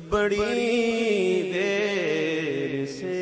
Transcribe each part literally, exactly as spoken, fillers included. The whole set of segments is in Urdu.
بڑی دیر سے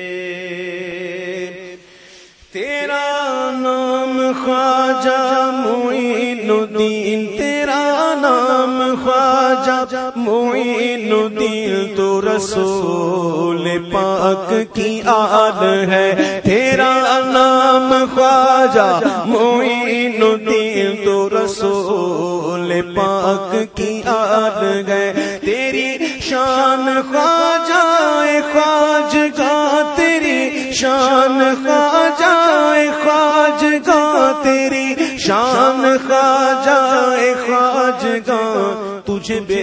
تیرا نام خواجہ معین الدین، تیرا نام خواجہ معین الدین، تو رسول پاک کی آل ہے، تیرا نام خواجہ معین الدین، تو رسول پاک کی آل ہے، تیری شان خواجہ خواجگاہ، تیری شان خواجہ خواجگاہ، تیری شان خواجہ خواجگاہ، تجھے بے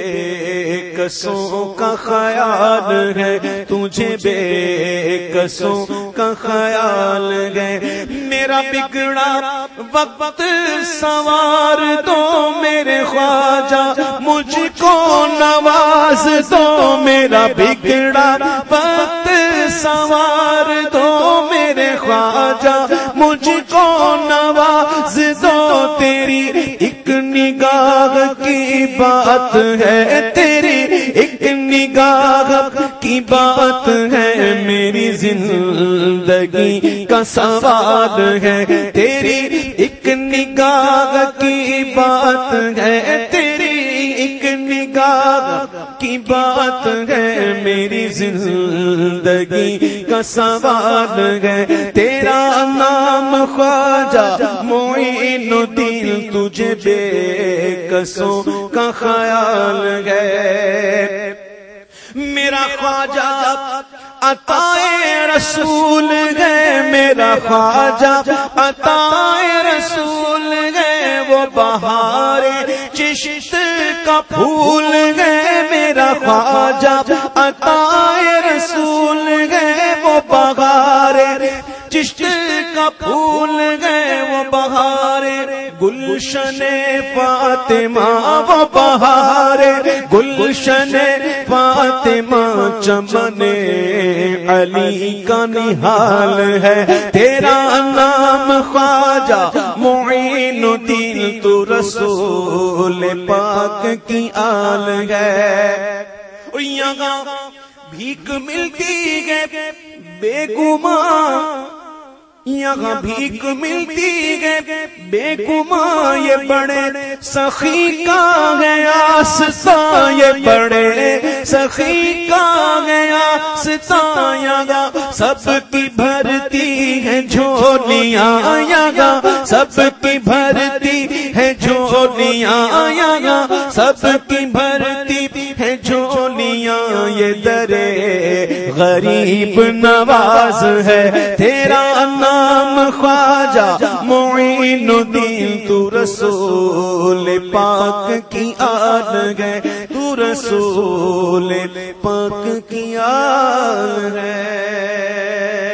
کسوں کا خیال ہے، تجھے بے کسوں کا خیال ہے، میرا بگڑا وقت سوار دو میرے خواجہ، مجھ کو نواز دو، میرا بگڑا وقت سوار دو میرے خواجہ، مجھ کو نواز دو، تیری ایک نگاہ کی بات ہے، تیری ایک نگاہ کی بات ہے، میری زندگی کا سوال ہے، تیری ایک نگاہ کی بات ہے، تیری ایک نگاہ کی بات ہے، میری زندگی کا سوال ہے، تیرا نام خواجہ معین الدین، تجھے بے کسوں کا خیال ہے، میرا خواجہ عطائے رسول ہے، میرا خواجہ عطائے رسول ہے، وہ بہار چشت کا پھول ہے، میرا خواجہ عطائے رسول ہے، وہ بہار چشت کا پھول ہے، وہ بہار گلشن فاطمہ، وہ بہار گلشن فاطمہ، چمن علی کا نہال ہے، تیرا نام خواجہ معین الدین، تو رسول پاک کی آل ہے، یہاں بھیک ملتی ہے بے گمان، یہاں بھیک ملتی ہے بے گمان، یہ بڑے سخی کا ہے آستا، یہ بڑے سخی کا ہے آستا، یہاں سب کی بھرتی ہے جھولیاں، یہاں سب کی بھرتی ہے جھولیاں، یہاں سب کی بھرتی ہے جھولیاں، یہ درے غریب نواز ہے، تیرا نام خواجہ معین الدین، تو رسول پاک کی آل ہے، تو رسول پاک کی آل ہے۔